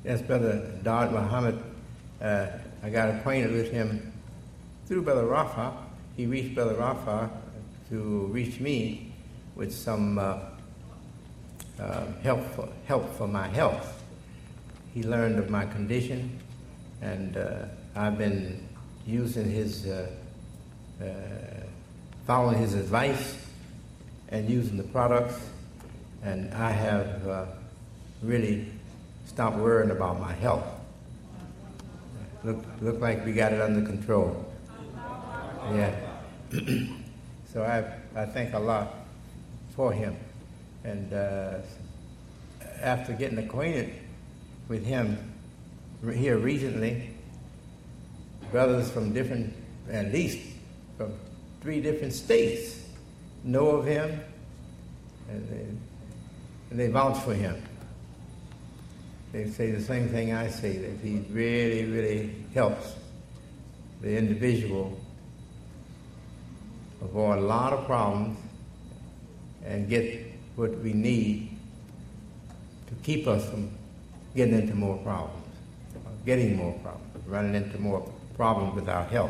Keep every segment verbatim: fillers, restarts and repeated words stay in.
Yes, Brother Dard Muhammad, uh, I got acquainted with him through Brother Rafa. He reached Brother Rafa to reach me with some uh, uh, help, for, help for my health. He learned of my condition, and uh, I've been using his, uh, uh, following his advice and using the products, and I have uh, really stopped worrying about my health. Look, look like we got it under control. Yeah. So I, I thank Allah for him. And uh, after getting acquainted with him here recently, brothers from different, at least from three different states, know of him, and they, and they vouch for him. They say the same thing I say, that he really, really helps the individual avoid a lot of problems and get what we need to keep us from getting into more problems, getting more problems, running into more problems with our health.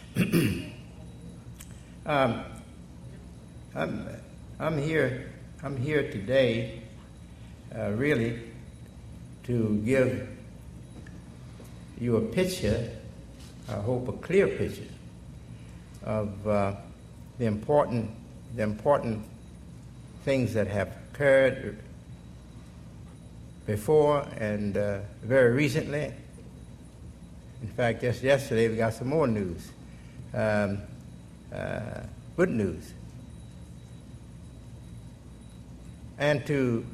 um, I'm, I'm here. I'm here today, uh, really, to give you a picture, I hope a clear picture, of uh, the important, the important things that have occurred before and uh, very recently. In fact, just yesterday we got some more news, um, uh, good news. And to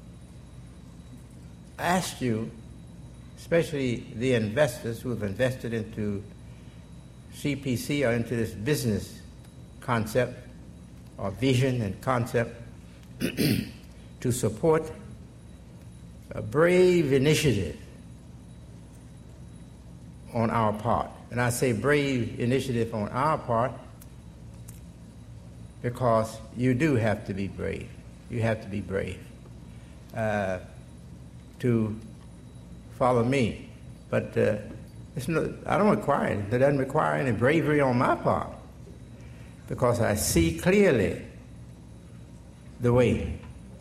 ask you, especially the investors who have invested into C P C or into this business concept or vision and concept, to support a brave initiative on our part. And I say brave initiative on our part because you do have to be brave. You have to be brave. Uh, to follow me, but uh, it's not, I don't require it. It doesn't require any bravery on my part because I see clearly the way.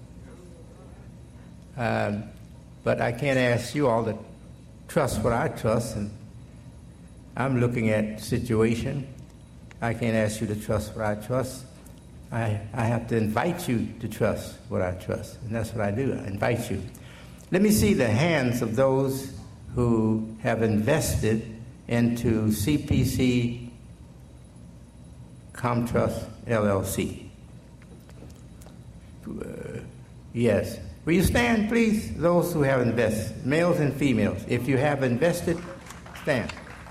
Um, but I can't ask you all to trust what I trust, and I'm looking at the situation. I can't ask you to trust what I trust. I, I have to invite you to trust what I trust, and that's what I do. I invite you. Let me see the hands of those who have invested into C P C Comtrust L L C. Uh, yes. Will you stand, please? Those who have invested, males and females. If you have invested, stand.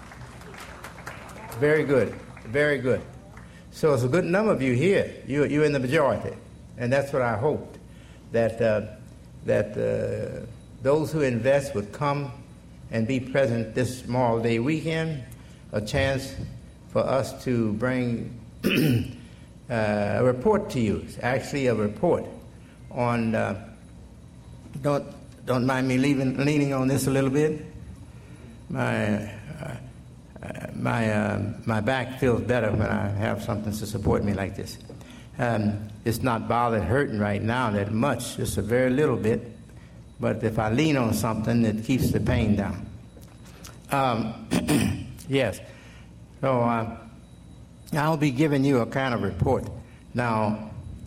Very good. Very good. So it's a good number of you here. You, you're in the majority. And that's what I hoped, that uh, that uh, those who invest would come and be present this Memorial Day weekend, a chance for us to bring uh, a report to you. It's actually a report on, uh, don't, don't mind me leaving, leaning on this a little bit. My, uh, uh, my, uh, my back feels better when I have something to support me like this. Um, it's not bothered hurting right now that much, just a very little bit. But if I lean on something, it keeps the pain down. Um, yes. So uh, I'll be giving you a kind of report. Now,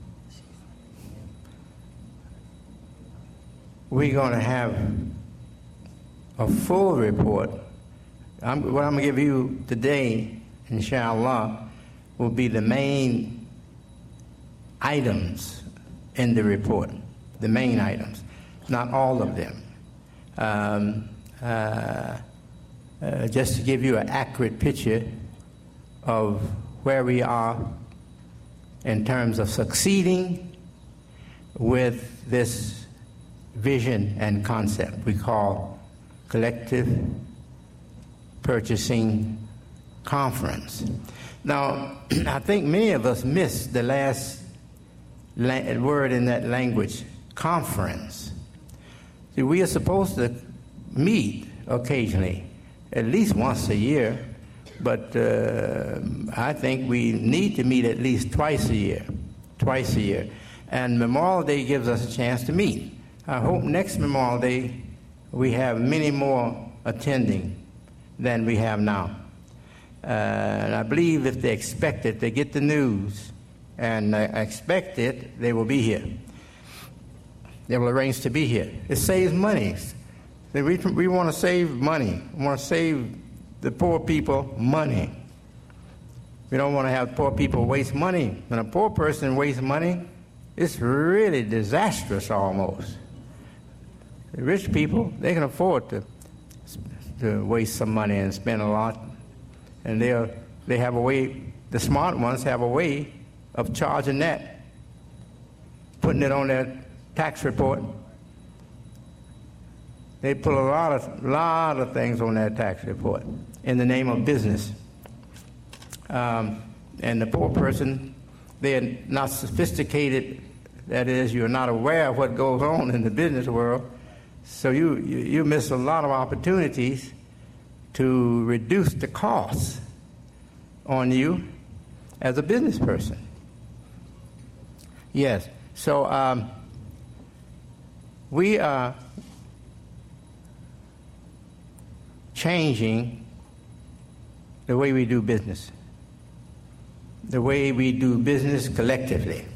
we're going to have a full report. I'm, what I'm going to give you today, inshallah, will be the main items in the report, the main items, not all of them. Um, uh, uh, just to give you an accurate picture of where we are in terms of succeeding with this vision and concept we call Collective Purchasing Conference. Now, I think many of us missed the last la- word in that language, conference. See, we are supposed to meet occasionally, at least once a year, but uh, I think we need to meet at least twice a year, twice a year. And Memorial Day gives us a chance to meet. I hope next Memorial Day we have many more attending than we have now. Uh, and I believe if they expect it, they get the news, and uh, expect it, they will be here. They will arrange to be here. It saves money. We, we want to save money. We want to save the poor people money. We don't want to have poor people waste money. When a poor person wastes money, it's really disastrous almost. The rich people, they can afford to, to waste some money and spend a lot. And they they have a way, the smart ones have a way of charging that, putting it on their tax report. They put a lot of lot of things on their tax report in the name of business. Um, and the poor person, they're not sophisticated. That is, you're not aware of what goes on in the business world. So you, you, you miss a lot of opportunities to reduce the costs on you as a business person. Yes, so um, we are changing the way we do business, the way we do business collectively.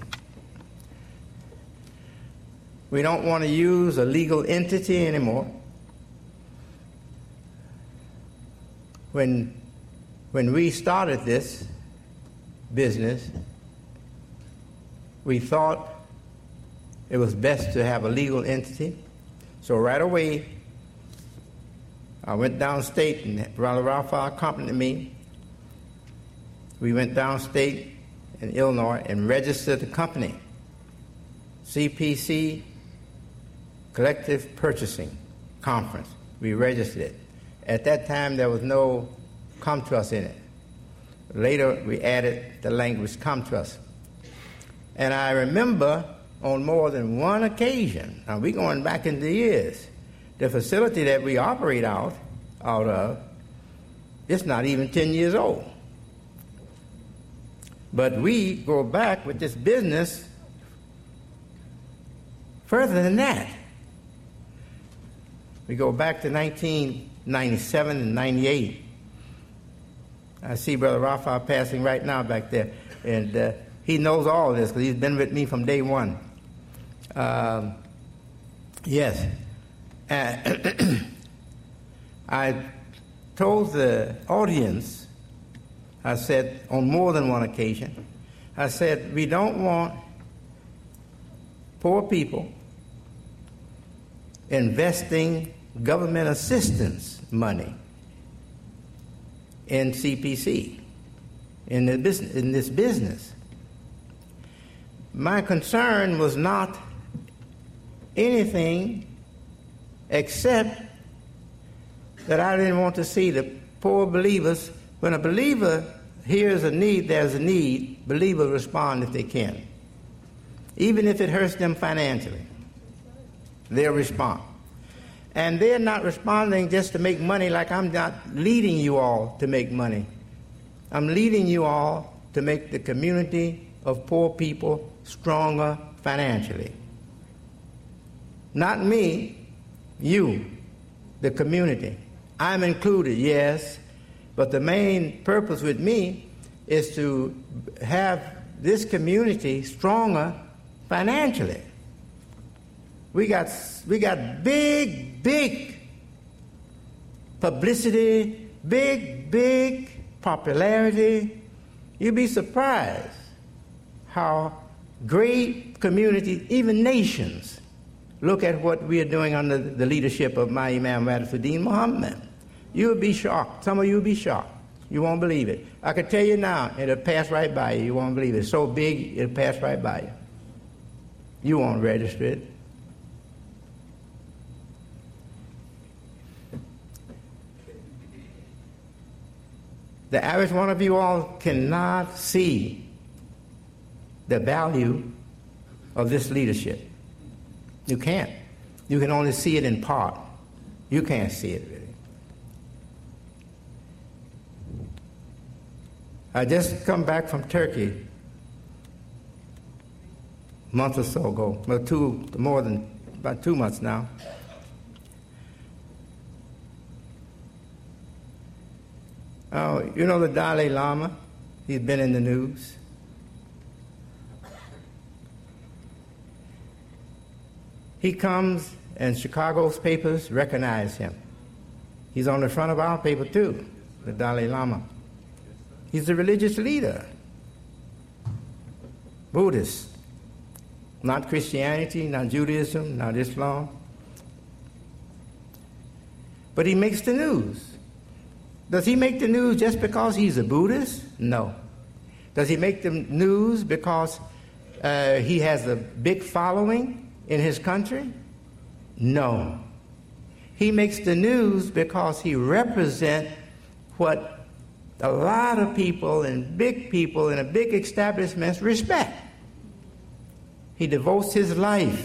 We don't want to use a legal entity anymore. When, when we started this business, we thought it was best to have a legal entity. So right away, I went downstate, and Brother Rafa accompanied me. We went downstate in Illinois and registered the company, C P C, Collective Purchasing Conference. We registered it. At that time, there was no "come to us" in it. Later, we added the language "come to us." And I remember on more than one occasion, now we're going back in the years, the facility that we operate out, out of, it's not even ten years old. But we go back with this business further than that. We go back to nineteen ninety-seven and ninety-eight. I see Brother Rafa passing right now back there, and uh, he knows all this because he's been with me from day one. Um, yes. Uh, I told the audience, I said on more than one occasion, I said, we don't want poor people investing government assistance money in C P C, in, the business, in this business. My concern was not anything except that I didn't want to see the poor believers. When a believer hears a need, there's a need, believers respond if they can. Even if it hurts them financially, they'll respond. And they're not responding just to make money, like I'm not leading you all to make money. I'm leading you all to make the community of poor people stronger financially. Not me, you, the community. I'm included, yes, but the main purpose with me is to have this community stronger financially. We got we got big, big publicity, big, big popularity. You'd be surprised how great communities, even nations, look at what we are doing under the leadership of my Imam Warifuddin Muhammad. You would be shocked. Some of you will be shocked. You won't believe it. I can tell you now, it'll pass right by you. You won't believe it. It's so big, it'll pass right by you. You won't register it. The average one of you all cannot see the value of this leadership. You can't. You can only see it in part. You can't see it, really. I just come back from Turkey a month or so ago, well, two, more than about two months now. Oh, you know the Dalai Lama? He's been in the news. He comes, and Chicago's papers recognize him. He's on the front of our paper, too, the Dalai Lama. He's a religious leader. Buddhist. Not Christianity, not Judaism, not Islam. But he makes the news. Does he make the news just because he's a Buddhist? No. Does he make the news because uh, he has a big following in his country? No. He makes the news because he represents what a lot of people and big people in a big establishments respect. He devotes his life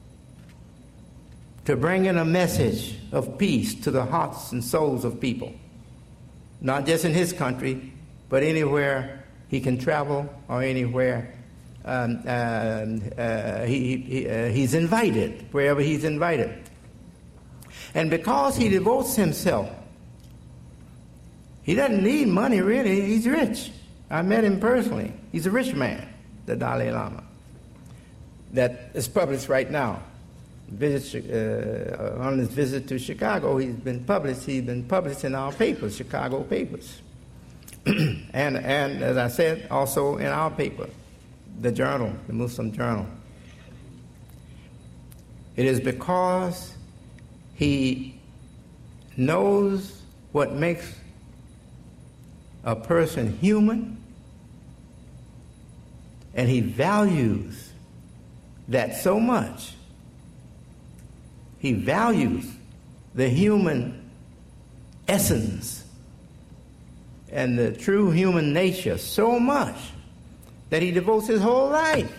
to bringing a message of peace to the hearts and souls of people. Not just in his country, but anywhere he can travel or anywhere um, uh, uh, he, he, uh, he's invited, wherever he's invited. And because he devotes himself, he doesn't need money, really. He's rich. I met him personally. He's a rich man, the Dalai Lama. That is published right now. Visit, uh, on his visit to Chicago, he's been published. He's been published in our papers, Chicago papers, and and as I said, also in our paper, the Journal, the Muslim Journal. It is because he knows what makes a person human, and he values that so much. He values the human essence and the true human nature so much that he devotes his whole life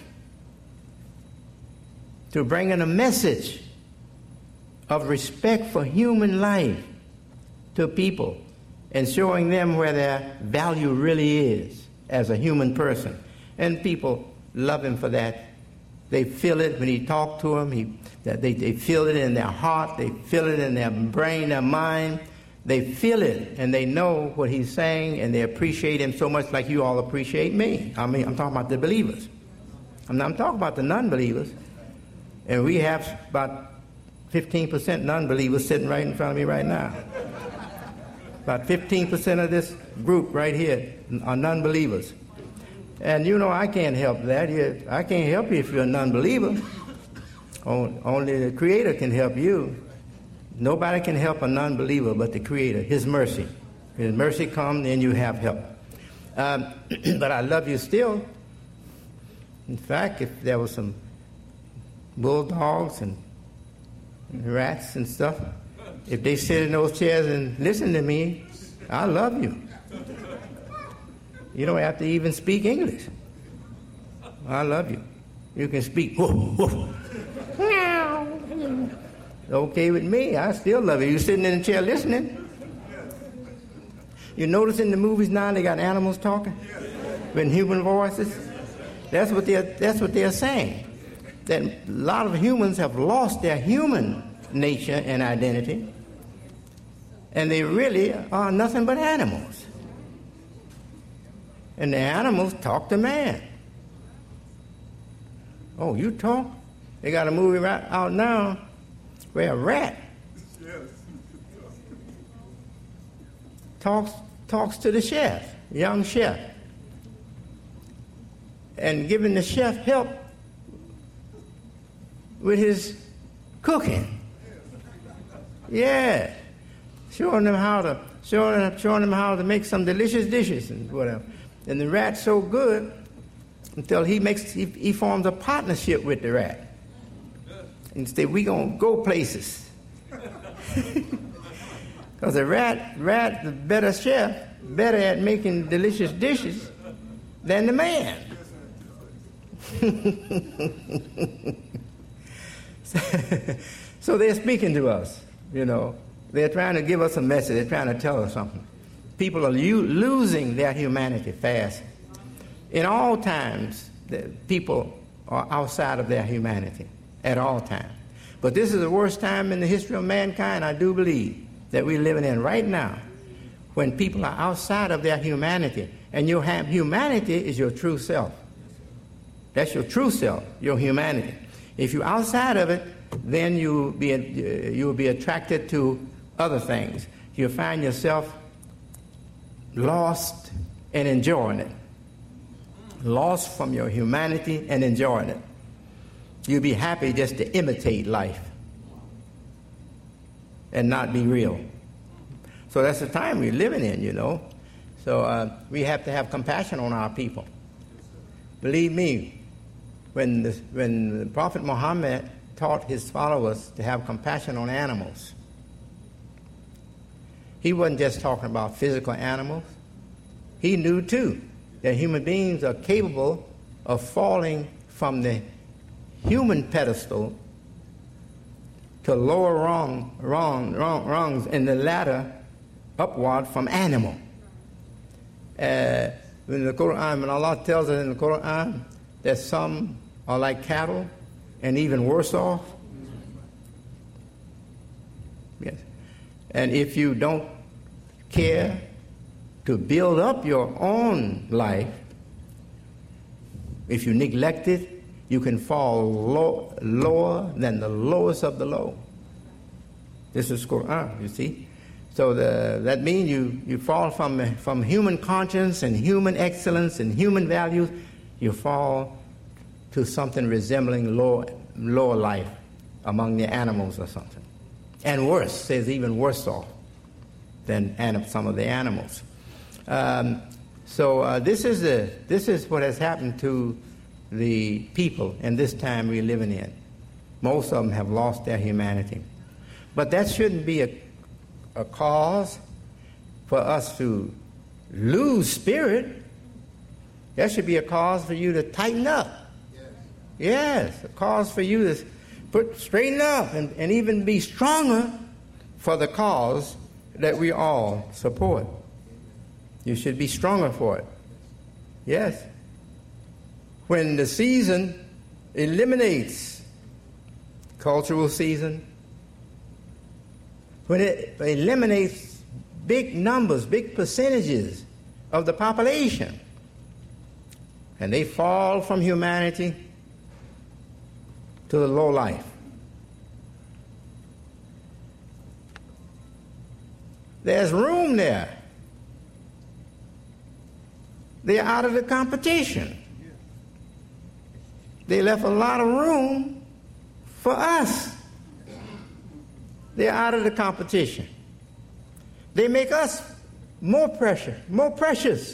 to bringing a message of respect for human life to people and showing them where their value really is as a human person. And people love him for that. They feel it when he talks to them. He, that they, they feel it in their heart. They feel it in their brain, their mind. They feel it, and they know what he's saying, and they appreciate him so much like you all appreciate me. I mean, I'm talking about the believers. I'm not I'm talking about the non-believers. And we have about fifteen percent non-believers sitting right in front of me right now. About fifteen percent of this group right here are non-believers. And you know, I can't help that. I can't help you if you're a non-believer. Only the Creator can help you. Nobody can help a non-believer but the Creator, His mercy. His mercy comes, then you have help. Um, but I love you still. In fact, if there was some bulldogs and rats and stuff, if they sit in those chairs and listen to me, I love you. You don't have to even speak English. I love you. You can speak woof, woof. Okay with me. I still love you. You sitting in the chair listening. You notice in the movies now they got animals talking with human voices. That's what they're that's what they're saying. That a lot of humans have lost their human nature and identity, and they really are nothing but animals. And the animals talk to man. Oh, you talk? They got a movie right out now where a rat talks talks to the chef, young chef, and giving the chef help with his cooking. Yeah, showing them how to showing them, showing them how to make some delicious dishes and whatever. And the rat's so good until he makes he, he forms a partnership with the rat. Instead, we gonna go places. Because the rat, rat, the better chef, better at making delicious dishes than the man. So they're speaking to us, you know. They're trying to give us a message. They're trying to tell us something. People are u- losing their humanity fast. In all times, the people are outside of their humanity at all times. But this is the worst time in the history of mankind, I do believe, that we're living in right now, when people are outside of their humanity. And your humanity is your true self. That's your true self, your humanity. If you're outside of it, then you'll be, you'll be attracted to other things. You'll find yourself lost and enjoying it. Lost from your humanity and enjoying it. You'll be happy just to imitate life and not be real. So that's the time we're living in, you know. So uh, we have to have compassion on our people. Believe me, when the, when the Prophet Muhammad taught his followers to have compassion on animals, he wasn't just talking about physical animals. He knew, too, that human beings are capable of falling from the human pedestal to lower rung, rung, rung, rungs in the ladder upward from animal. Uh, in the Quran, when Allah tells us in the Quran that some are like cattle and even worse off. Yes. And if you don't care to build up your own life, if you neglect it, you can fall low, lower than the lowest of the low. This is Quran, you see. So the, that means you, you fall from, from human conscience and human excellence and human values, you fall to something resembling lower, lower life among the animals or something. And worse, says even worse off than anim- some of the animals. Um, so uh, this is the this is what has happened to the people in this time we're living in. Most of them have lost their humanity. But that shouldn't be a, a cause for us to lose spirit. That should be a cause for you to tighten up. Yes, yes, a cause for you to put straighten up and, and even be stronger for the cause that we all support. You should be stronger for it. Yes. When the season eliminates cultural season, when it eliminates big numbers, big percentages of the population, and they fall from humanity to the low life. There's room there. They're out of the competition. They left a lot of room for us. They're out of the competition. They make us more precious, more precious.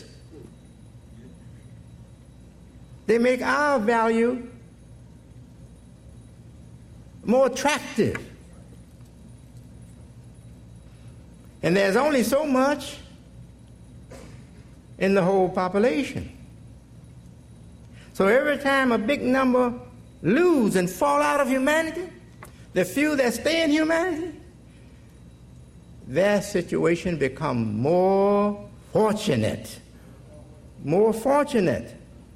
They make our value more attractive. And there's only so much in the whole population. So every time a big number lose and fall out of humanity, the few that stay in humanity, their situation become more fortunate. More fortunate.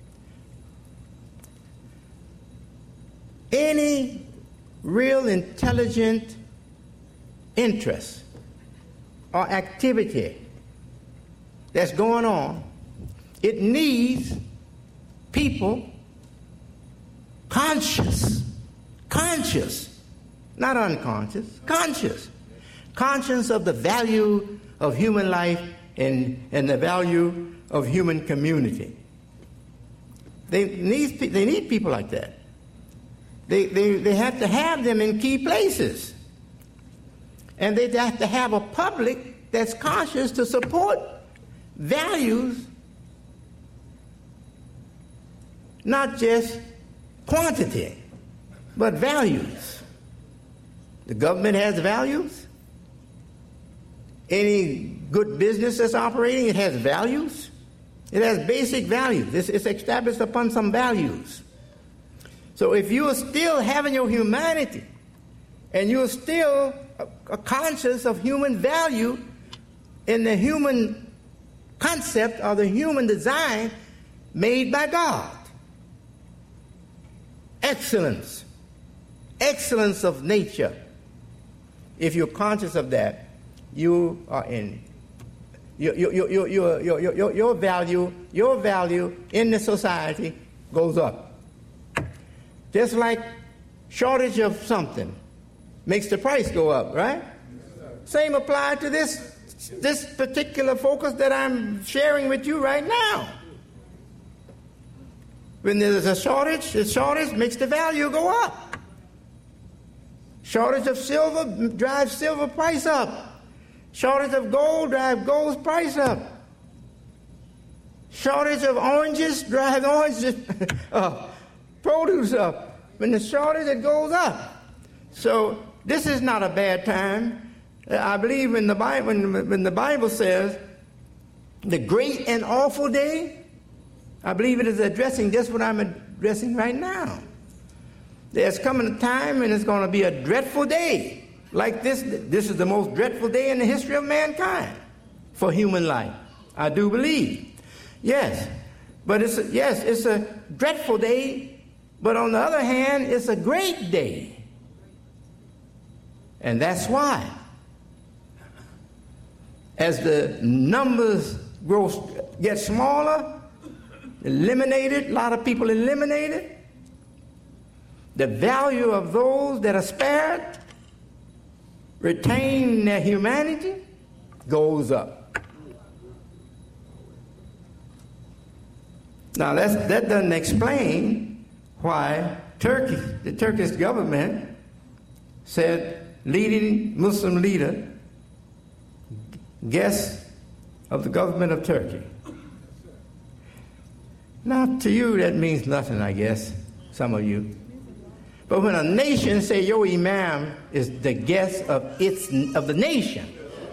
Any real intelligent interest or activity that's going on, it needs people conscious, conscious, not unconscious, conscious, conscious of the value of human life and, and the value of human community. They need, they need people like that. They, they, they have to have them in key places. And they have to have a public that's conscious to support values, not just quantity, but values. The government has values. Any good business that's operating, it has values. It has basic values. It's, it's established upon some values. So if you are still having your humanity and you're still a, a conscience of human value in the human concept or the human design made by God. Excellence. Excellence of nature. If you're conscious of that, you are in your, your, your, your, your, your, your, your value, your value in the society goes up. Just like shortage of something makes the price go up, right? Same applied to this, this particular focus that I'm sharing with you right now. When there's a shortage, the shortage makes the value go up. Shortage of silver drives silver price up. Shortage of gold drives gold's price up. Shortage of oranges drives oranges uh, produce up. When the shortage, it goes up. So this is not a bad time. I believe in the Bible, when, when the Bible says the great and awful day, I believe it is addressing just what I'm addressing right now. There's coming a time when it's going to be a dreadful day. Like this, this is the most dreadful day in the history of mankind for human life. I do believe. Yes. But it's a, yes, it's a dreadful day, but on the other hand, it's a great day. And that's why, as the numbers grow, get smaller, eliminated, a lot of people eliminated, the value of those that are spared, retain their humanity, goes up. Now, that's, that doesn't explain why Turkey, the Turkish government, said leading Muslim leader, guest of the government of Turkey. Now, to you, that means nothing, I guess, some of you. But when a nation say your imam is the guest of its of the nation,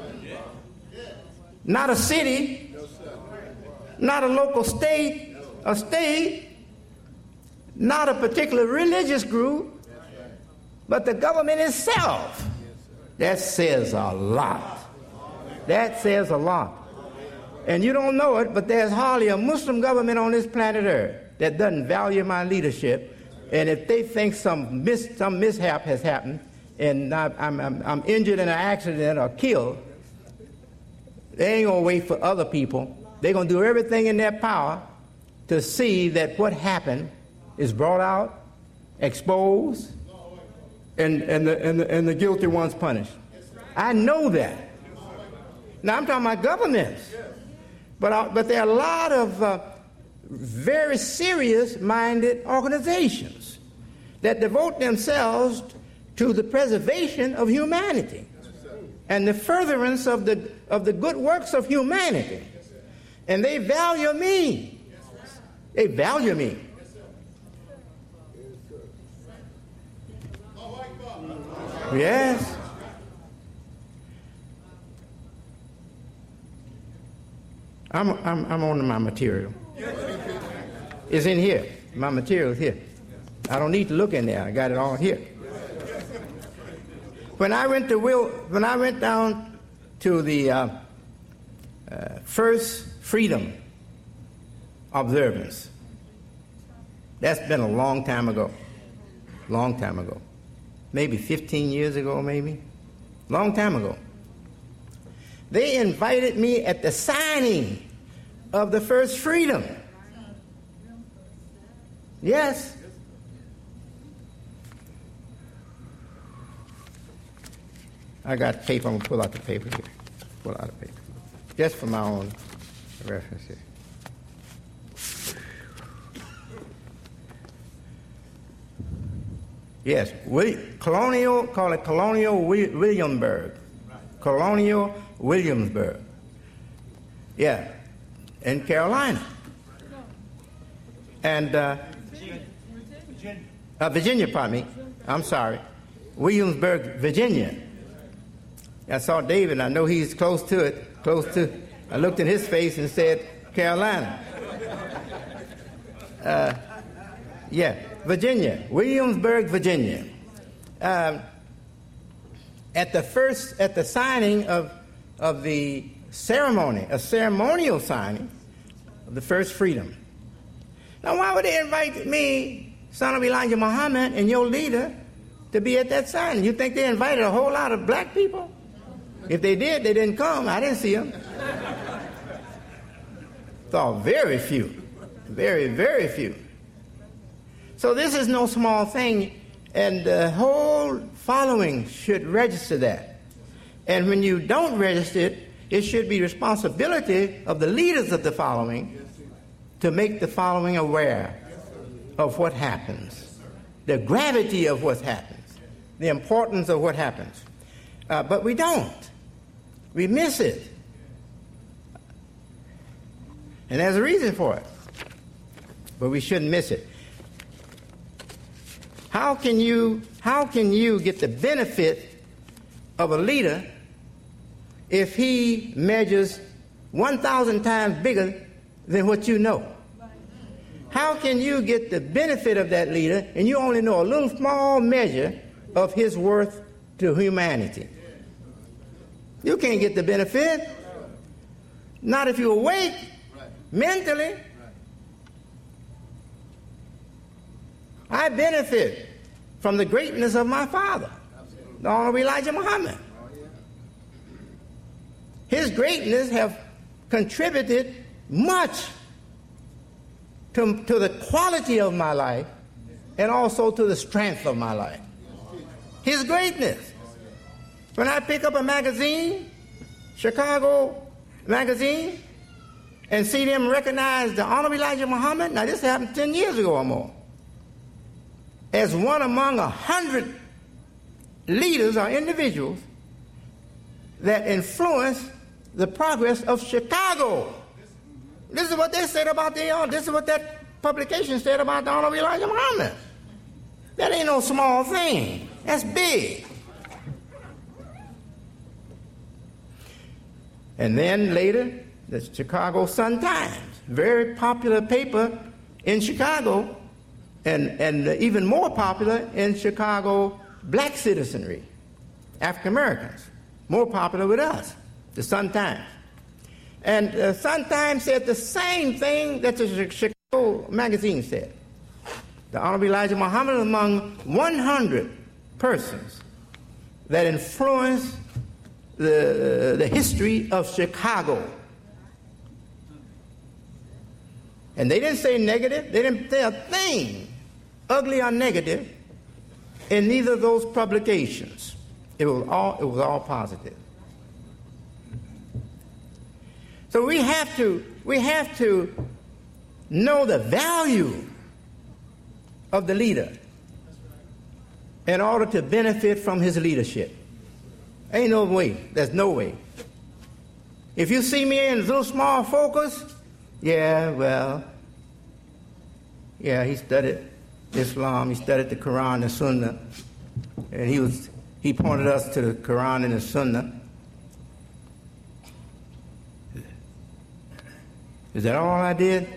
not a city, not a local state, a state, not a particular religious group, but the government itself, that says a lot. That says a lot. And you don't know it, but there's hardly a Muslim government on this planet Earth that doesn't value my leadership. And if they think some mis, some mishap has happened and I, I'm, I'm, I'm injured in an accident or killed, they ain't going to wait for other people. They're going to do everything in their power to see that what happened is brought out, exposed, and, and, the, and, the, and the guilty ones punished. I know that. Now, I'm talking about governments. But, I, but there are a lot of uh, very serious-minded organizations that devote themselves to the preservation of humanity and the furtherance of the, of the good works of humanity. And they value me. They value me. Yes. I'm, I'm, I'm on my material. It's in here. My material is here. I don't need to look in there. I got it all here. When I went to Will, when I went down to the uh, uh, first freedom observance, that's been a long time ago. Long time ago. Maybe fifteen years ago, maybe. Long time ago. They invited me at the signing of the first freedom. Yes. I got paper. I'm going to pull out the paper here. Pull out the paper. Just for my own reference here. Yes. Colonial, call it Colonial Williamsburg. Colonial Williamsburg. Yeah. In Carolina. And uh, Virginia. Uh, Virginia, pardon me. I'm sorry. Williamsburg, Virginia. I saw David. I know he's close to it. Close to. I looked in his face and said, Carolina. Uh, yeah, Virginia. Williamsburg, Virginia. Um, at the first, at the signing of, of the ceremony, a ceremonial signing of the first freedom. Now, why would they invite me, son of Elijah Muhammad, and your leader to be at that signing? You think they invited a whole lot of black people? If they did, they didn't come. I didn't see them. Saw very few. Very, very few. So this is no small thing, and the whole following should register that. And when you don't register it, it should be responsibility of the leaders of the following to make the following aware of what happens, the gravity of what happens, the importance of what happens. Uh, but we don't. We miss it. And there's a reason for it. But we shouldn't miss it. How can you, how can you get the benefit of a leader if he measures one thousand times bigger than what you know? How can you get the benefit of that leader and you only know a little small measure of his worth to humanity? You can't get the benefit. Not if you're awake mentally. I benefit from the greatness of my father, the Honorable Elijah Muhammad. His greatness have contributed much to, to the quality of my life and also to the strength of my life. His greatness. When I pick up a magazine, Chicago magazine, and see them recognize the Honorable Elijah Muhammad, now this happened ten years ago or more, as one among a hundred leaders or individuals that influence the progress of Chicago. This is what they said about the, uh, this is what that publication said about the Honorable Elijah Muhammad. That ain't no small thing. That's big. And then later, the Chicago Sun-Times, very popular paper in Chicago, and, and even more popular in Chicago black citizenry, African Americans, more popular with us, the Sun-Times. And the Sun-Times said the same thing that the Chicago magazine said. The Honorable Elijah Muhammad among one hundred persons that influenced the, the history of Chicago. And they didn't say negative. They didn't say a thing, ugly or negative, in neither of those publications. It was all, it was all positive. So we have to, we have to know the value of the leader in order to benefit from his leadership. Ain't no way. There's no way. If you see me in a little small focus, yeah, well, yeah, he studied Islam, he studied the Quran and Sunnah, and he was he pointed us to the Quran and the Sunnah. Is that all I did?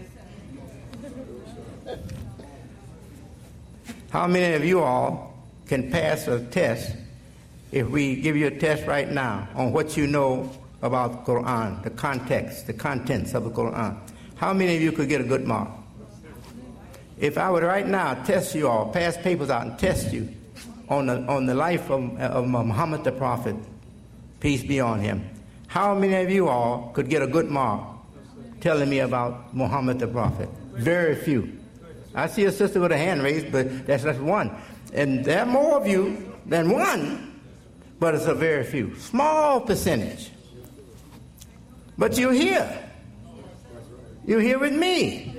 How many of you all can pass a test if we give you a test right now on what you know about the Quran, the context, the contents of the Quran? How many of you could get a good mark? If I would right now test you all, pass papers out and test you on the, on the life of, of Muhammad the Prophet, peace be on him, how many of you all could get a good mark telling me about Muhammad the Prophet? Very few. I see a sister with a hand raised, but that's just one. And there are more of you than one, but it's a very few. Small percentage. But you're here. You're here with me.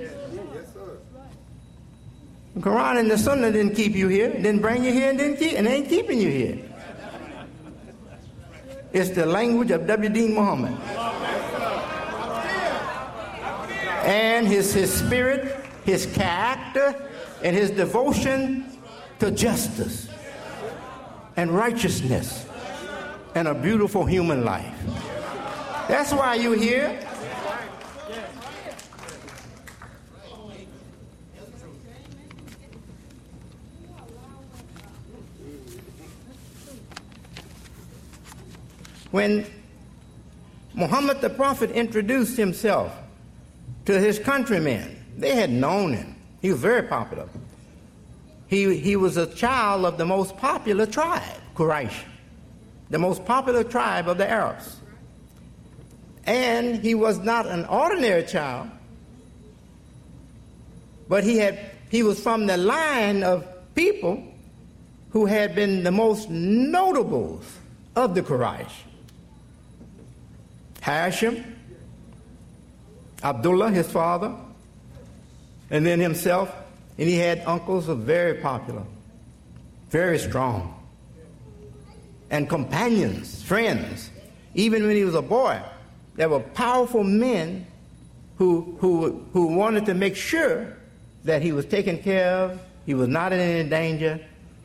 The Quran and the Sunnah didn't keep you here, didn't bring you here, and didn't keep, and ain't keeping you here. It's the language of W D Muhammad. And his, his spirit, his character, and his devotion to justice and righteousness and a beautiful human life. That's why you're here. When Muhammad the Prophet introduced himself to his countrymen, they had known him. He was very popular. He, he was a child of the most popular tribe, Quraysh, the most popular tribe of the Arabs. And he was not an ordinary child, but he had he was from the line of people who had been the most notables of the Quraysh. Hashim, Abdullah, his father, and then himself. And he had uncles who were very popular, very strong, and companions, friends. Even when he was a boy, there were powerful men who, who, who wanted to make sure that he was taken care of, he was not in any danger.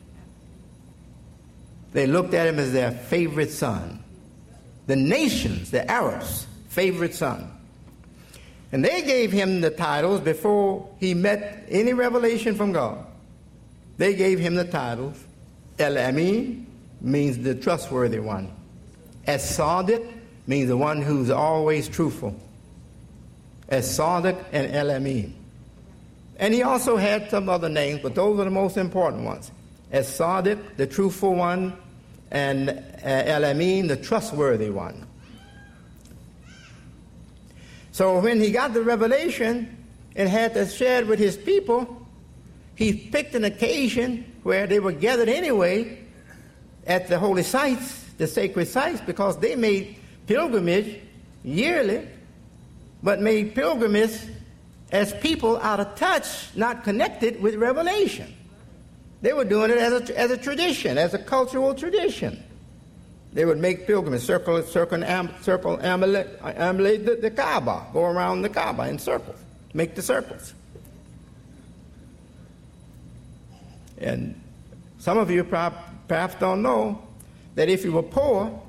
They looked at him as their favorite son. The nations, the Arabs' favorite son. And they gave him the titles before he met any revelation from God. They gave him the titles. Al-Amin means the trustworthy one. As-Sadiq means the one who's always truthful. As-Sadiq and Al-Amin. And he also had some other names, but those are the most important ones. As-Sadiq, the truthful one, and uh, Al-Amin, the trustworthy one. So when he got the revelation and had to share it with his people, he picked an occasion where they were gathered anyway at the holy sites, the sacred sites, because they made pilgrimage yearly, but made pilgrimage as people out of touch, not connected with revelation. They were doing it as a, as a tradition, as a cultural tradition. They would make pilgrimage, circle, circle, am, circle, ambulate, ambulate the, the Kaaba, go around the Kaaba in circles, make the circles. And some of you perhaps don't know that if you were poor,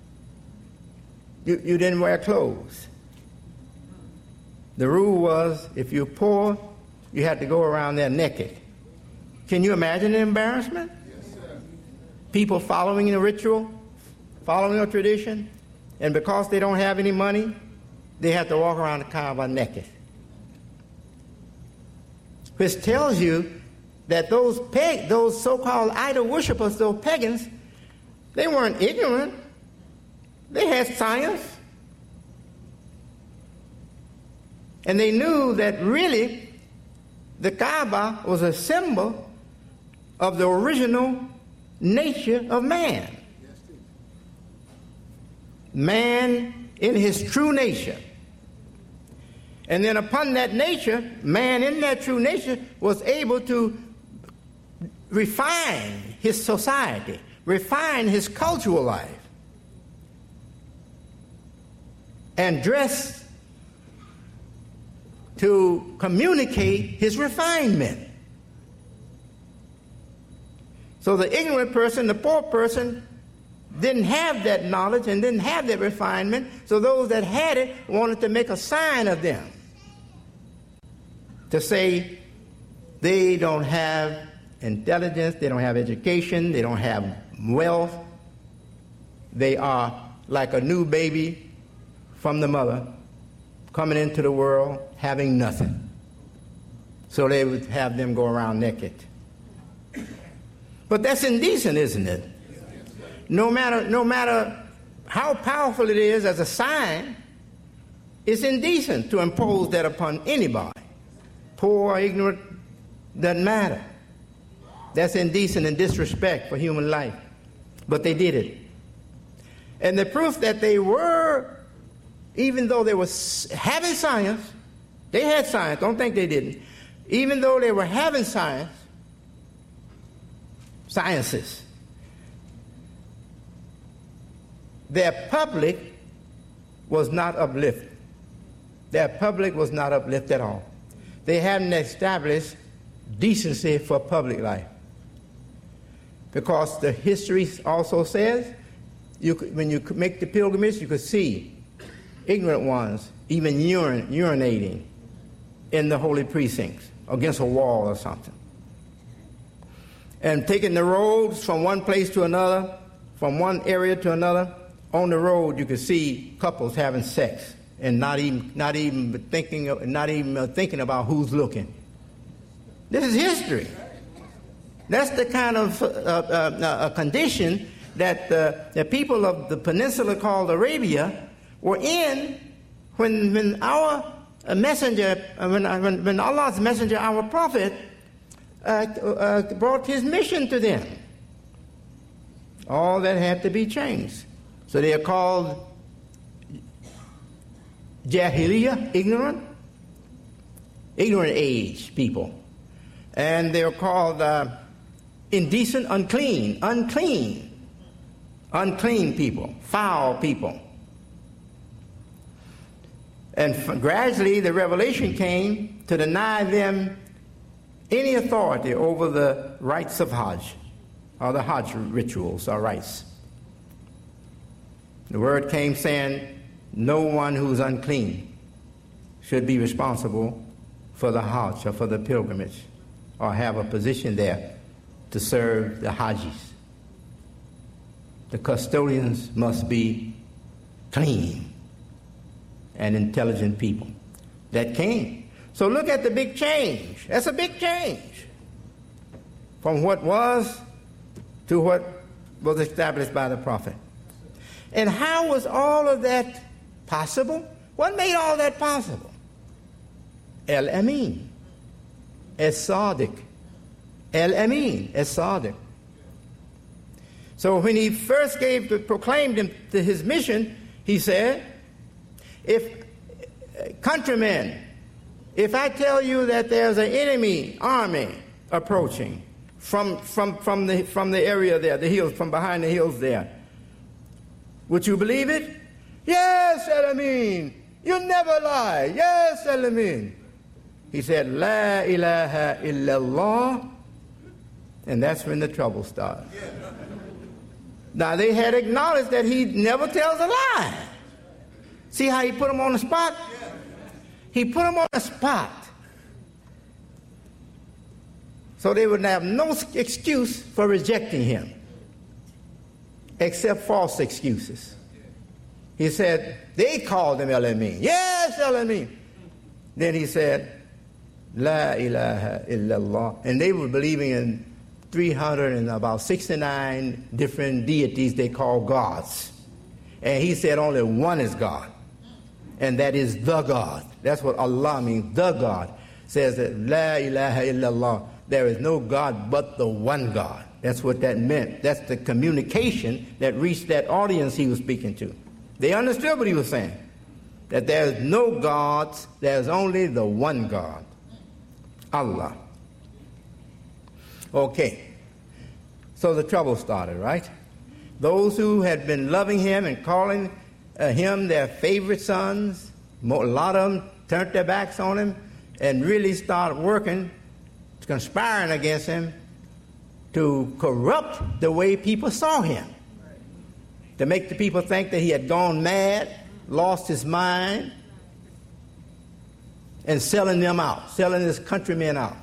you, you didn't wear clothes. The rule was if you're poor, you had to go around there naked. Can you imagine the embarrassment? Yes, sir. People following the ritual, following a tradition, and because they don't have any money, they have to walk around the Kaaba naked. Which tells you that those pag- those so-called idol worshippers, those pagans, they weren't ignorant. They had science. And they knew that really the Kaaba was a symbol of the original nature of man. Man in his true nature. And then upon that nature, man in that true nature was able to refine his society, refine his cultural life, and dress to communicate his refinement. So the ignorant person, the poor person, didn't have that knowledge and didn't have that refinement, so those that had it wanted to make a sign of them, to say they don't have intelligence, they don't have education, they don't have wealth, they are like a new baby from the mother coming into the world having nothing. So they would have them go around naked. But that's indecent, isn't it? No matter, no matter how powerful it is as a sign, it's indecent to impose that upon anybody. Poor or ignorant, doesn't matter. That's indecent and disrespect for human life. But they did it. And the proof that they were, even though they were having science, they had science, don't think they didn't. Even though they were having science, sciences, their public was not uplifted. Their public was not uplifted at all. They hadn't established decency for public life. Because the history also says, you could, when you make the pilgrimage, you could see ignorant ones even urin, urinating in the holy precincts against a wall or something. And taking the roads from one place to another, from one area to another, on the road you could see couples having sex and not even not even thinking of, not even thinking about who's looking. This is history. That's the kind of uh, uh, uh, condition that uh, the people of the peninsula called Arabia were in when when our messenger, when, when, when Allah's messenger, our prophet, uh, uh, brought his mission to them. All that had to be changed. So they are called Jahiliyyah, ignorant, ignorant age people. And they are called uh, indecent, unclean, unclean, unclean people, foul people. And f- gradually the revelation came to deny them any authority over the rites of Hajj, or the Hajj rituals or rites. The word came saying, no one who's unclean should be responsible for the Hajj or for the pilgrimage or have a position there to serve the Hajjis. The custodians must be clean and intelligent people. That came. So look at the big change. That's a big change from what was to what was established by the prophet. And how was all of that possible? What made all that possible? El-Amin, Es-Sadiq. El-Amin, Es-Sadiq. So when he first gave to, proclaimed him to his mission, he said, if uh, countrymen, if I tell you that there's an enemy army approaching from, from, from, the, from the area there, the hills, from behind the hills there, would you believe it? Yes, El-Amin. You never lie. Yes, El-Amin. He said, La ilaha illallah. And that's when the trouble started. Now, they had acknowledged that he never tells a lie. See how he put them on the spot? He put them on the spot. So they would have no excuse for rejecting him, except false excuses. He said, they called him El-Amin. Yes, El-Amin. Then he said, La ilaha illallah. And they were believing in three hundred and about sixty-nine different deities they call gods. And he said only one is God. And that is the God. That's what Allah means, the God. Says that La ilaha illallah. There is no God but the one God. That's what that meant. That's the communication that reached that audience he was speaking to. They understood what he was saying. That there is no gods, there's only the one God. Allah. Okay. So the trouble started, right? Those who had been loving him and calling uh, him their favorite sons, a lot of them turned their backs on him and really started working, conspiring against him to corrupt the way people saw him, to make the people think that he had gone mad, lost his mind, and selling them out, selling his countrymen out.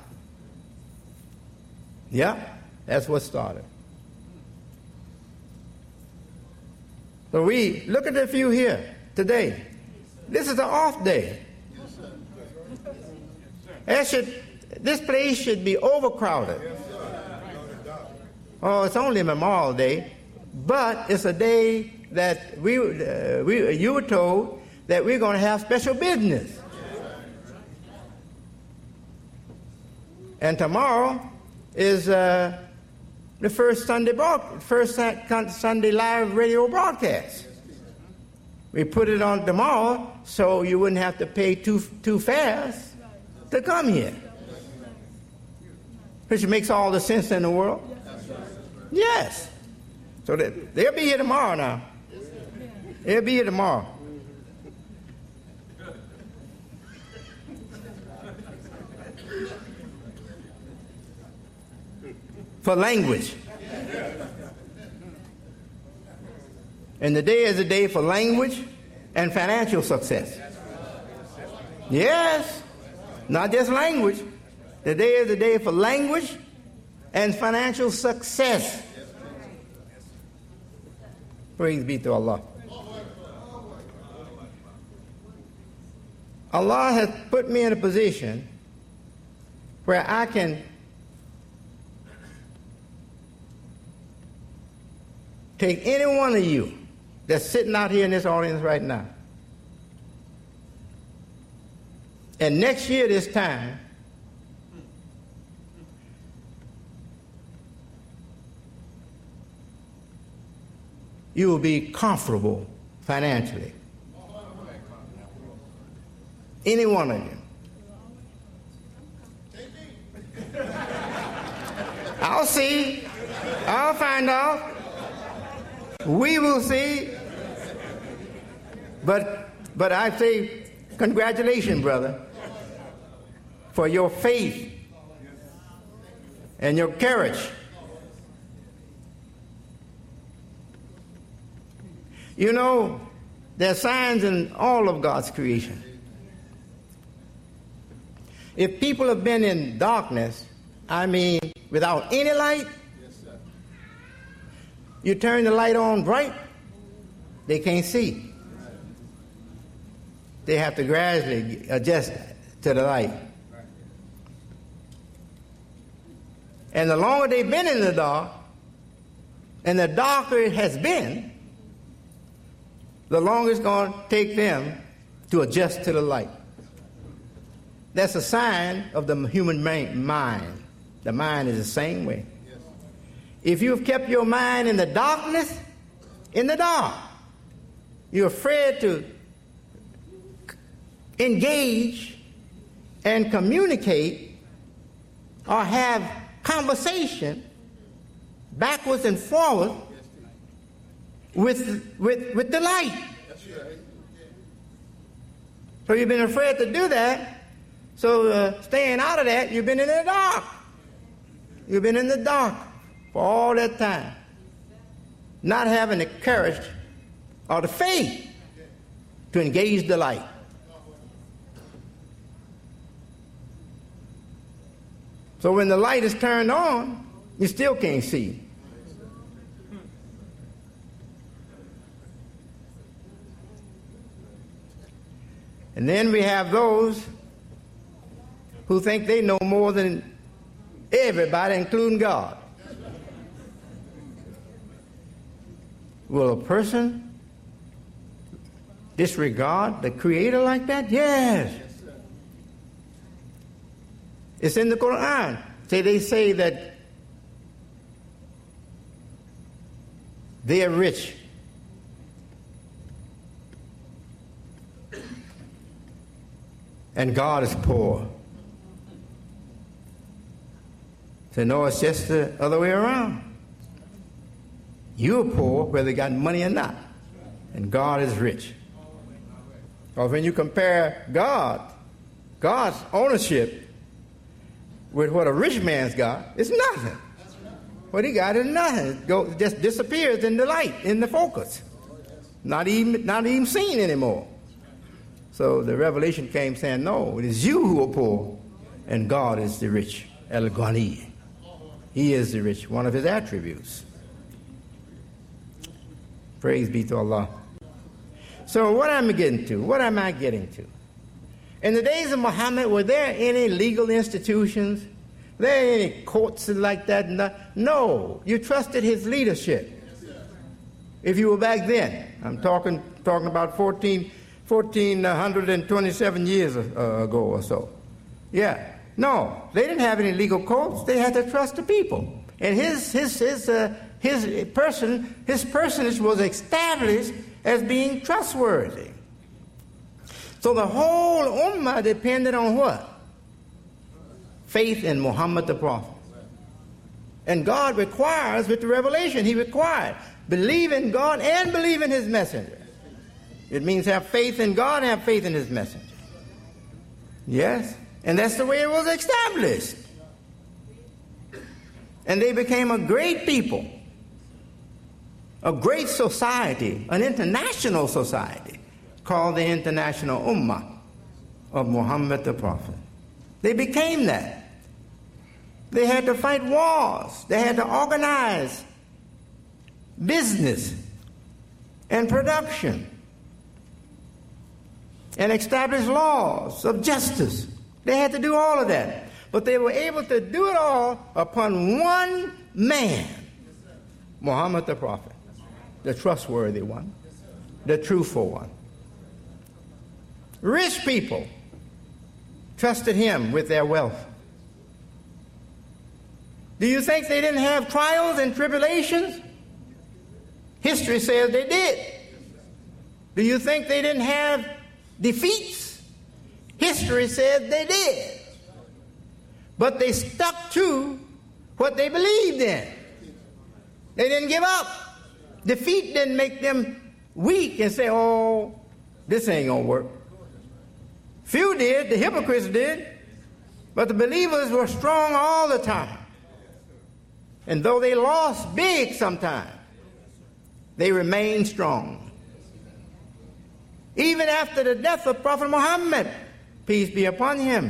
Yeah, that's what started. So we look at a few here today. This is an off day. That should, this place should be overcrowded. Oh, it's only Memorial Day, but it's a day that we, uh, we you were told that we're going to have special business. And tomorrow is uh, the first Sunday broad, first Sunday live radio broadcast. We put it on tomorrow so you wouldn't have to pay two two fares to come here, which makes all the sense in the world. Yes. So that they'll be here tomorrow now. They'll be here tomorrow. For language. And the day is a day for language and financial success. Yes. Not just language. The day is a day for language and financial success. Praise be to Allah. Allah has put me in a position where I can take any one of you that's sitting out here in this audience right now, and next year this time, you will be comfortable financially. Any one of you. I'll see. I'll find out. We will see. But but I say, congratulations, brother, for your faith and your courage. You know, there are signs in all of God's creation. If people have been in darkness, I mean without any light, you turn the light on bright, they can't see. They have to gradually adjust to the light. And the longer they've been in the dark, and the darker it has been, the longer it's going to take them to adjust to the light. That's a sign of the human mind. The mind is the same way. If you've kept your mind in the darkness, in the dark, you're afraid to engage and communicate or have conversation backwards and forward with, with, with the light. So you've been afraid to do that. So uh, staying out of that, you've been in the dark. You've been in the dark for all that time. Not having the courage or the faith to engage the light. So when the light is turned on, you still can't see. And then we have those who think they know more than everybody, including God. Will a person disregard the Creator like that? Yes. It's in the Quran. Say they say that they are rich. And God is poor. Say, no, it's just the other way around. You're poor whether you got money or not. And God is rich. Or when you compare God, God's ownership with what a rich man's got, it's nothing. What he got is nothing. It go, just disappears in the light, in the focus. Not even, not even seen anymore. So the revelation came saying, no, it is you who are poor, and God is the rich. El-Ghani. He is the rich, one of his attributes. Praise be to Allah. So what am I getting to? What am I getting to? In the days of Muhammad, were there any legal institutions? Were there any courts like that? No. You trusted his leadership. If you were back then. I'm talking talking about fourteen, fourteen twenty-seven years ago or so. Yeah. No, they didn't have any legal courts. They had to trust the people. And his his his uh, his person his personage was established as being trustworthy. So the whole ummah depended on what? Faith in Muhammad the Prophet. And God requires, with the revelation, he required, believe in God and believe in his messenger. It means have faith in God and have faith in his messenger. Yes? And that's the way it was established. And they became a great people, a great society, an international society called the International Ummah of Muhammad the Prophet. They became that. They had to fight wars. They had to organize business and production. and establish laws of justice. They had to do all of that. But they were able to do it all upon one man, Muhammad the Prophet, the trustworthy one, the truthful one. Rich people trusted him with their wealth. Do you think they didn't have trials and tribulations? History says they did. Do you think they didn't have defeats? History says they did. But they stuck to what they believed in. They didn't give up. Defeat didn't make them weak and say, oh, this ain't going to work. Few did, the hypocrites did, but the believers were strong all the time. And though they lost big sometimes, they remained strong. Even after the death of Prophet Muhammad, peace be upon him,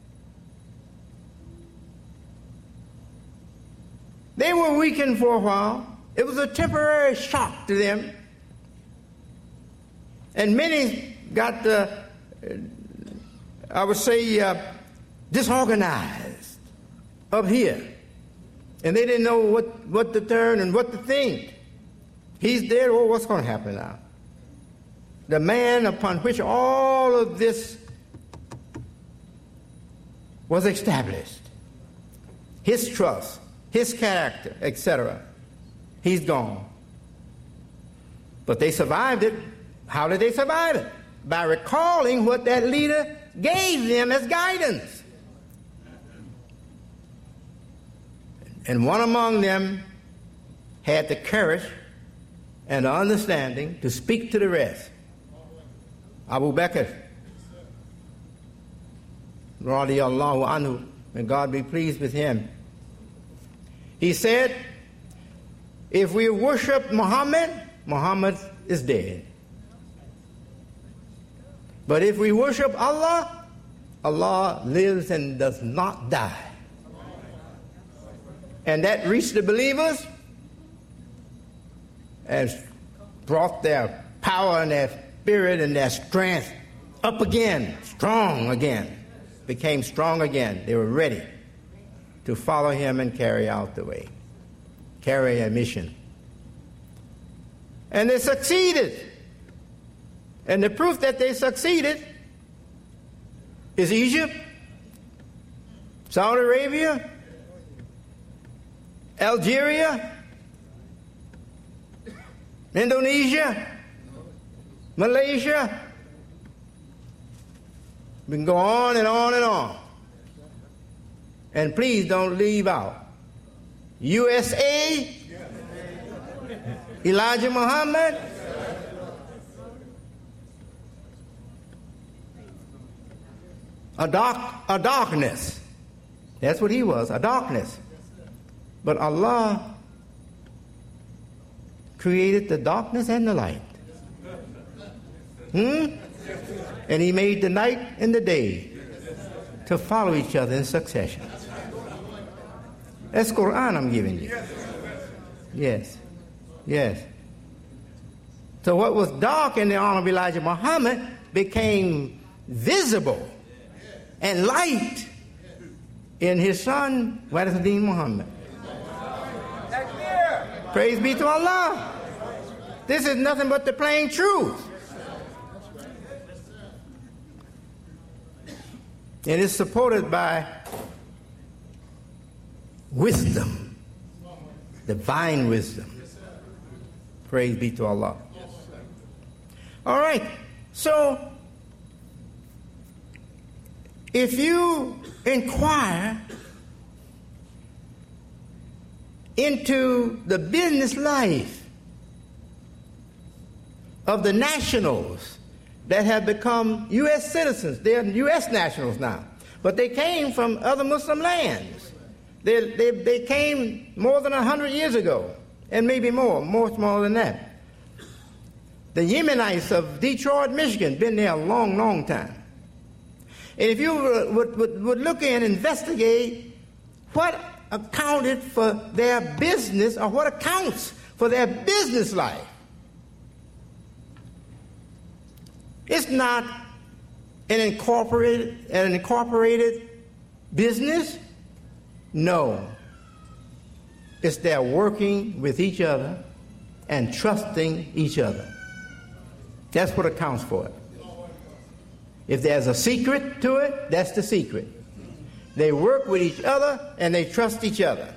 they were weakened for a while. It was a temporary shock to them. And many got, uh, I would say, uh, disorganized up here. And they didn't know what, what to turn and what to think. He's dead. Oh, what's going to happen now? The man upon which all of this was established, his trust, his character, et cetera, he's gone. But they survived it. How did they survive it? By recalling what that leader gave them as guidance. And one among them had the courage and the understanding to speak to the rest. Abu Bakr, radiyallahu anhu, may God be pleased with him. He said, if we worship Muhammad, Muhammad is dead. But if we worship Allah, Allah lives and does not die. And that reached the believers and brought their power and their spirit and their strength up again, strong again, became strong again. They were ready to follow him and carry out the way, carry a mission. And they succeeded. And the proof that they succeeded is Egypt, Saudi Arabia, Algeria, Indonesia, Malaysia. We can go on and on and on. And please don't leave out U S A, Elijah Muhammad, a dark, a darkness. That's what he was, a darkness. But Allah created the darkness and the light. Hmm? And he made the night and the day to follow each other in succession. That's Quran I'm giving you. Yes. Yes. So what was dark in the honor of Elijah Muhammad became visible and light in his son, Warithuddin Muhammad. Praise be to Allah. This is nothing but the plain truth. And it's supported by wisdom, divine wisdom. Praise be to Allah. All right. So, if you inquire into the business life of the nationals that have become U S citizens, they're U S nationals now, but they came from other Muslim lands. They, they, they came more than one hundred years ago, and maybe more, more smaller than that. The Yemenites of Detroit, Michigan, been there a long, long time. And if you would, would, would look in and investigate what accounted for their business, or what accounts for their business life, it's not an incorporated, an incorporated business? No. It's they're working with each other and trusting each other. That's what accounts for it. If there's a secret to it, that's the secret. They work with each other and they trust each other.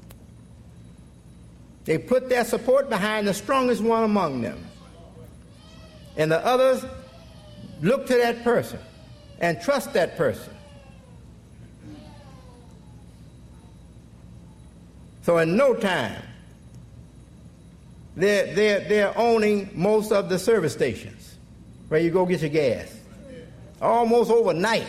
They put their support behind the strongest one among them. And the others look to that person and trust that person. So in no time, they're, they're, they're owning most of the service stations where you go get your gas. Almost overnight.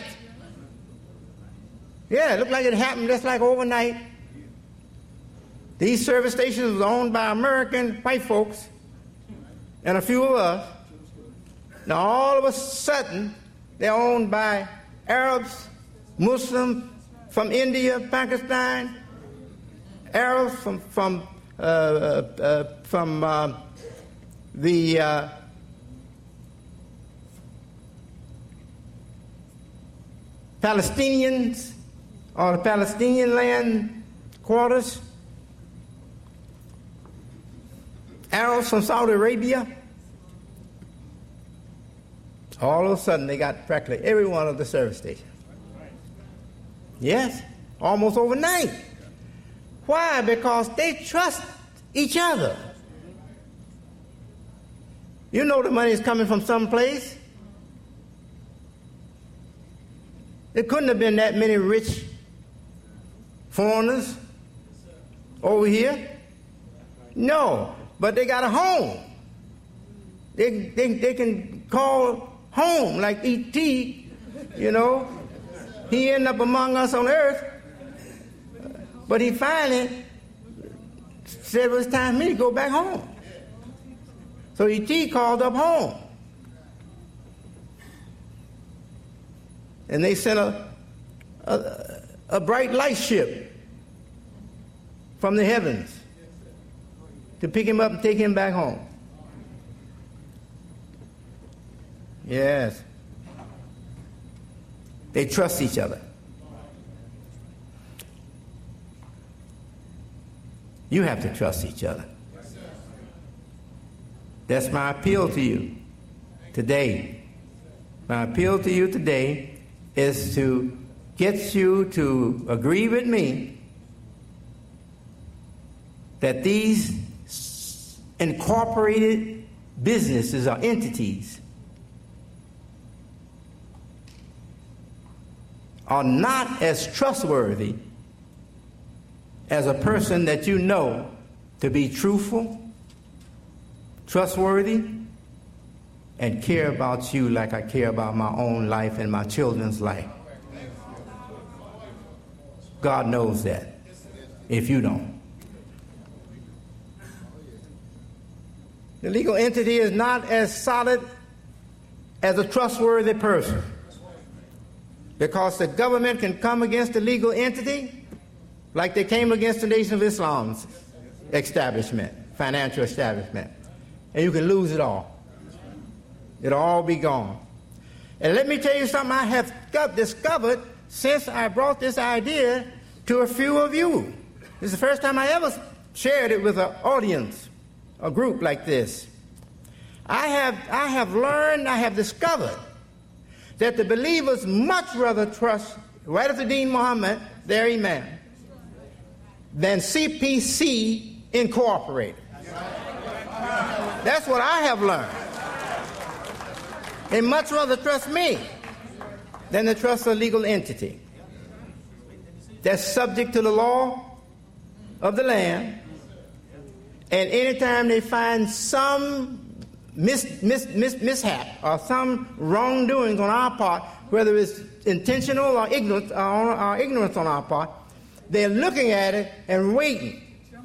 Yeah, it looked like it happened just like overnight. These service stations were owned by American white folks and a few of us. Now all of a sudden, they're owned by Arabs, Muslims from India, Pakistan, Arabs from from uh, uh, from uh, the uh, Palestinians or the Palestinian land quarters, Arabs from Saudi Arabia. All of a sudden, they got practically every one of the service stations. Yes, almost overnight. Why? Because they trust each other. You know the money is coming from someplace. There couldn't have been that many rich foreigners over here. No, but they got a home. They, they, they can call home like E T, you know. He ended up among us on earth, but he finally said it was time for me to go back home. So E T called up home. And they sent a, a, a bright light ship from the heavens to pick him up and take him back home. Yes. They trust each other. You have to trust each other. That's my appeal to you today. My appeal to you today is to get you to agree with me that these incorporated businesses or entities are not as trustworthy as a person that you know to be truthful, trustworthy, and care about you like I care about my own life and my children's life. God knows that, if you don't. The legal entity is not as solid as a trustworthy person, because the government can come against the legal entity like they came against the Nation of Islam's establishment, financial establishment, and you can lose it all. It'll all be gone. And let me tell you something I have discovered since I brought this idea to a few of you. This is the first time I ever shared it with an audience, a group like this. I have, I have learned, I have discovered that the believers much rather trust right after Dean Muhammad, their imam, than C P C Incorporated. That's what I have learned. They much rather trust me than to trust a legal entity that's subject to the law of the land. And anytime they find some mis, mis, mis, mishap or some wrongdoing on our part, whether it's intentional or ignorant, or, or ignorance on our part, they're looking at it and waiting.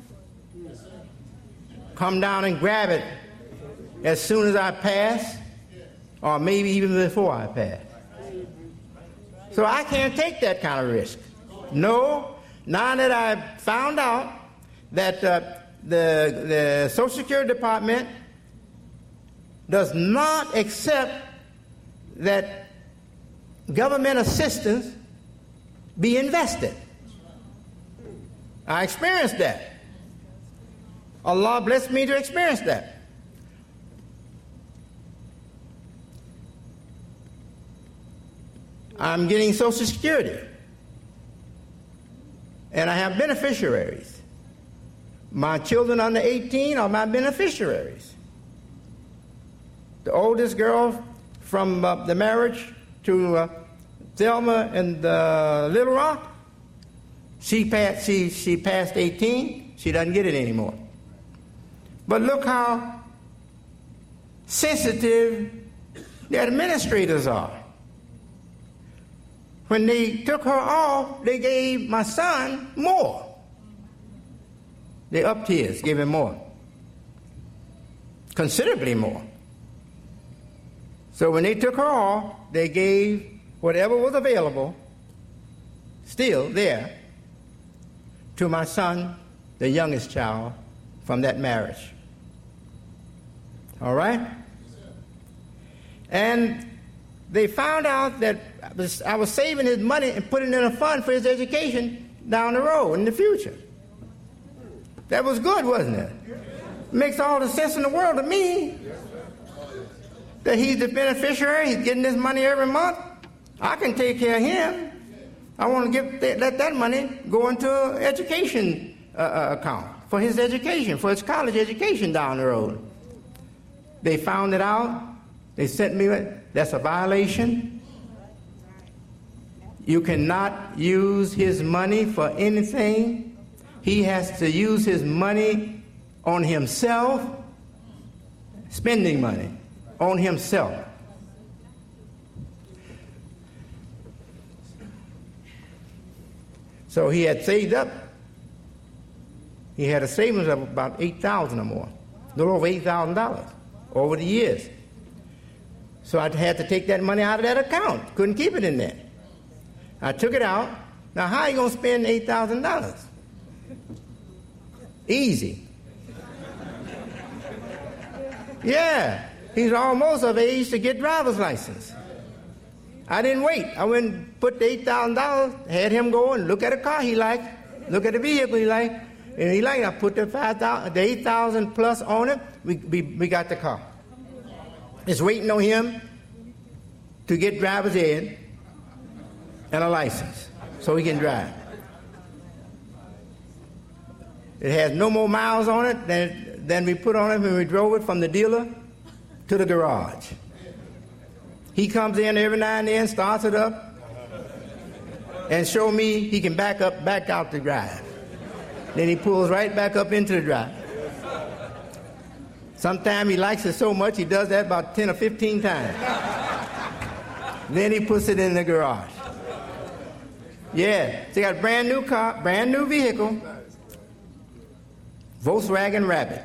Come down and grab it as soon as I pass, or maybe even before I pass. So I can't take that kind of risk. No, now that I've found out that uh, the, the Social Security Department does not accept that government assistance be invested. I experienced that. Allah blessed me to experience that. I'm getting Social Security, and I have beneficiaries. My children under eighteen are my beneficiaries. The oldest girl from uh, the marriage to uh, Thelma and uh, Little Rock, she passed, she, she passed eighteen. She doesn't get it anymore. But look how sensitive the administrators are. When they took her off, they gave my son more. They upped his, gave him more. Considerably more. So when they took her off, they gave whatever was available, still there, to my son, the youngest child, from that marriage. All right? And they found out that I was, I was saving his money and putting it in a fund for his education down the road in the future. That was good, wasn't it? Makes all the sense in the world to me that he's the beneficiary. He's getting this money every month. I can take care of him. I want to give th- let that money go into an education uh, uh, account for his education, for his college education down the road. They found it out. They sent me, that's a violation. You cannot use his money for anything. He has to use his money on himself, spending money on himself. So he had saved up. He had a savings of about eight thousand dollars or more, a little over eight thousand dollars over the years. So I had to take that money out of that account. Couldn't keep it in there. I took it out. Now, how are you going to spend eight thousand dollars? Easy. Yeah, he's almost of age to get driver's license. I didn't wait. I went and put the eight thousand dollars, had him go and look at a car he liked, look at a vehicle he liked, and he liked it. I put the five thousand, the eight thousand plus on it. We, we we got the car. It's waiting on him to get driver's ed and a license so he can drive. It has no more miles on it than, than we put on it when we drove it from the dealer to the garage. He comes in every now and then, starts it up, and show me he can back up, back out the drive. Then he pulls right back up into the drive. Sometimes he likes it so much he does that about ten or fifteen times. Then he puts it in the garage. Yeah, so he got a brand new car, brand new vehicle, Volkswagen Rabbit.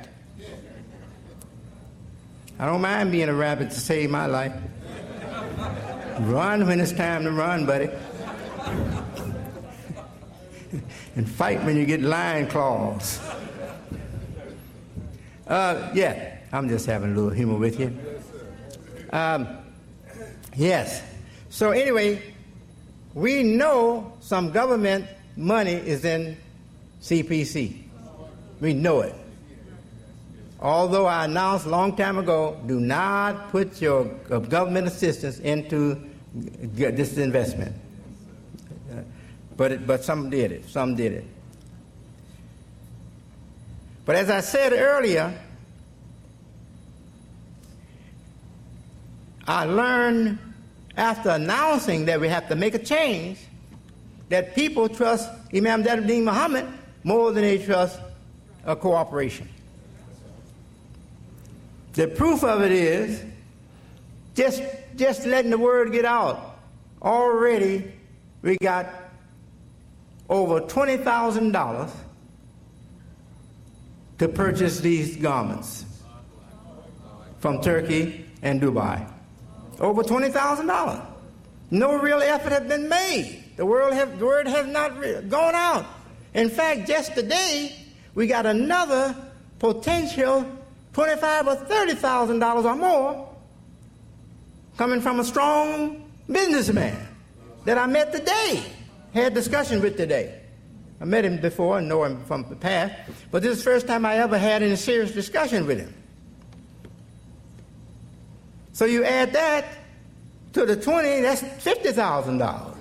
I don't mind being a rabbit to save my life. Run when it's time to run, buddy. And fight when you get lion claws. Uh, yeah, I'm just having a little humor with you. Um, yes. So anyway, we know some government money is in C P C. We know it. Although I announced a long time ago, do not put your government assistance into this investment. Uh, but it, but some did it. Some did it. But as I said earlier, I learned after announcing that we have to make a change that people trust Imam Jalaluddin Muhammad more than they trust a cooperation. The proof of it is just, just letting the word get out. Already we got over twenty thousand dollars to purchase these garments from Turkey and Dubai. Over twenty thousand dollars. No real effort has been made. The, world have, the word has not re- gone out. In fact, just today, we got another potential twenty-five thousand or thirty thousand dollars or more coming from a strong businessman that I met today, had discussion with today. I met him before and know him from the past, but this is the first time I ever had any serious discussion with him. So you add that to the twenty, that's fifty thousand dollars.